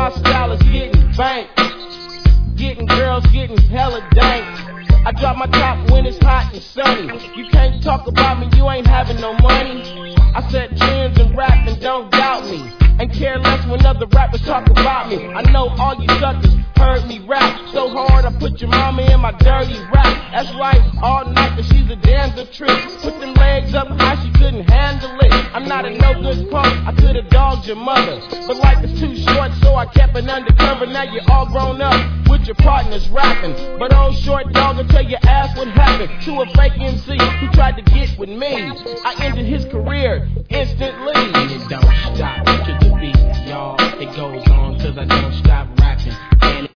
my style is getting banked, getting girls, getting hella dank. I drop my top when it's hot and sunny. You can't talk about me, you ain't having no money. I set trends and rap and don't doubt me, and care less when other rappers talk about me. I know all you suckers heard me rap so hard I put your mama in my dirty rap. That's right, all night, cause she's a damn good trick. Put them legs up high, she couldn't handle it. I'm not a no good punk, I could've dogged your mother, but life is too short, so I kept it undercover. Now you're all grown up with your partners rapping, but old short dog will tell your ass what happened to a fake MC who tried to get with me. I ended his career instantly. And it don't stop to the beat, y'all. It goes on cause I don't stop rapping.